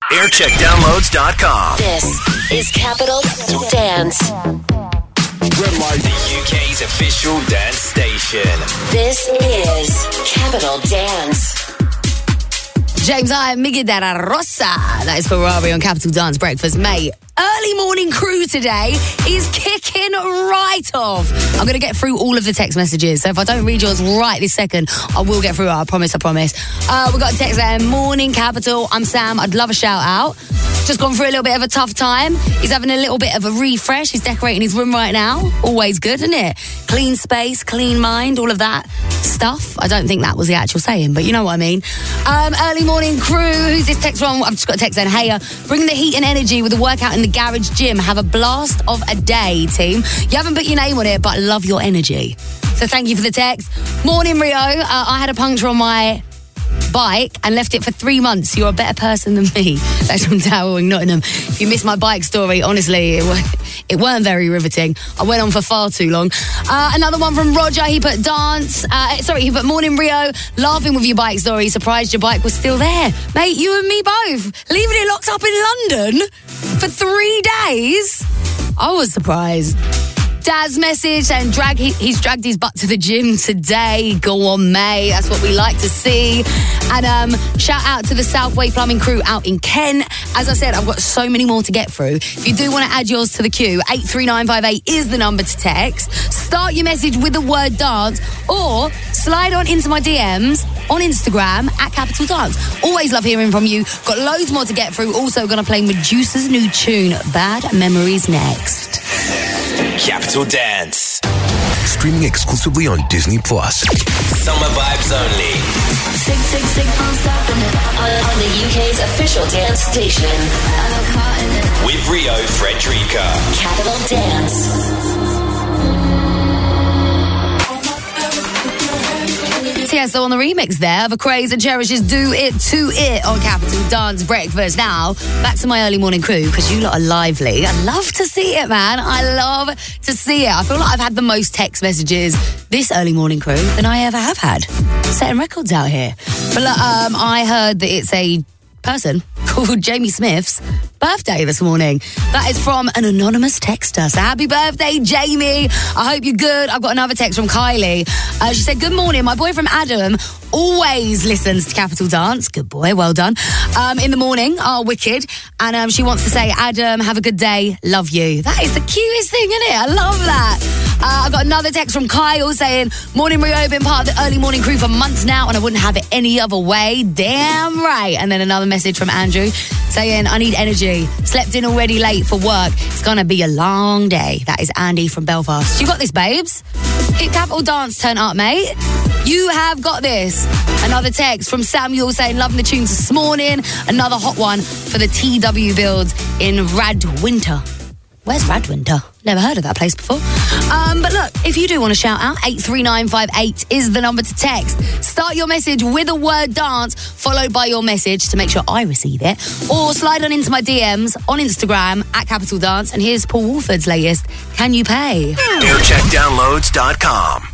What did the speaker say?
Aircheckdownloads.com. This is Capital Dance. The UK's official dance station. This is Capital Dance. James I, Miguel de la Rosa. That is Ferrari on Capital Dance Breakfast, mate. Early morning crew today is kicking right off. I'm going to get through all of the text messages. So if I don't read yours right this second, I will get through it. I promise. We've got a text there. Morning, Capital. I'm Sam. I'd love a shout out. Just gone through a little bit of a tough time. He's having a little bit of a refresh. He's decorating his room right now. Always good, isn't it? Clean space, clean mind, all of that stuff. I don't think that was the actual saying, but you know what I mean. Early morning crew. Who's this text from? I've just got a text saying, hey, bring the heat and energy with the workout in the garage gym. Have a blast of a day, team. You haven't put your name on it, but I love your energy. So thank you for the text. Morning, Rio. I had a puncture on my bike and left it for 3 months. You're a better person than me. That's from Towering, Nottingham. If you missed my bike story, honestly, it weren't very riveting. I went on for far too long. Another one from Roger. He put he put morning, Rio. Laughing with your bike story. Surprised your bike was still there. Mate, you and me both. Leaving it locked up in London for 3 days. I was surprised. Dad's message and he's dragged his butt to the gym today. Go on, mate. That's what we like to see. And shout out to the Southway Plumbing crew out in Kent. As I said, I've got so many more to get through. If you do want to add yours to the queue, 83958 is the number to text. Start your message with the word dance or slide on into my DMs on Instagram at Capital Dance. Always love hearing from you. Got loads more to get through. Also going to play Medusa's new tune, Bad Memories, next. Capital Dance. Streaming exclusively on Disney Plus. Summer vibes only. Sick, I'm stopping it. On the UK's official dance station. With Rio Frederica. Capital Dance. Tiesto on the remix there of A Craze and Cherishes Do It To It on Capital Dance Breakfast. Now, back to my early morning crew, because you lot are lively. I love to see it, man. I love to see it. I feel like I've had the most text messages this early morning crew than I ever have had. Setting records out here. But I heard that it's a person called Jamie Smith's birthday this morning. That is from an anonymous texter. So happy birthday, Jamie. I hope you're good. I've got another text from Kylie. She said, good morning. My boyfriend Adam always listens to Capital Dance. Good boy, well done. In the morning, wicked. And she wants to say, Adam, have a good day. Love you. That is the cutest thing, isn't it? I love that. I got another text from Kyle saying, morning, Rio, been part of the early morning crew for months now and I wouldn't have it any other way. Damn right. And then another message from Andrew saying, I need energy. Slept in already late for work. It's going to be a long day. That is Andy from Belfast. You got this, babes. Hit Capital Dance, turn up, mate. You have got this. Another text from Samuel saying, loving the tunes this morning. Another hot one for the TW builds in Radwinter. Where's Radwinter? Never heard of that place before. But look, if you do want to shout out, 83958 is the number to text. Start your message with a word dance, followed by your message to make sure I receive it. Or slide on into my DMs on Instagram at Capital Dance. And here's Paul Wolford's latest, Can You Pay? Aircheckdownloads.com.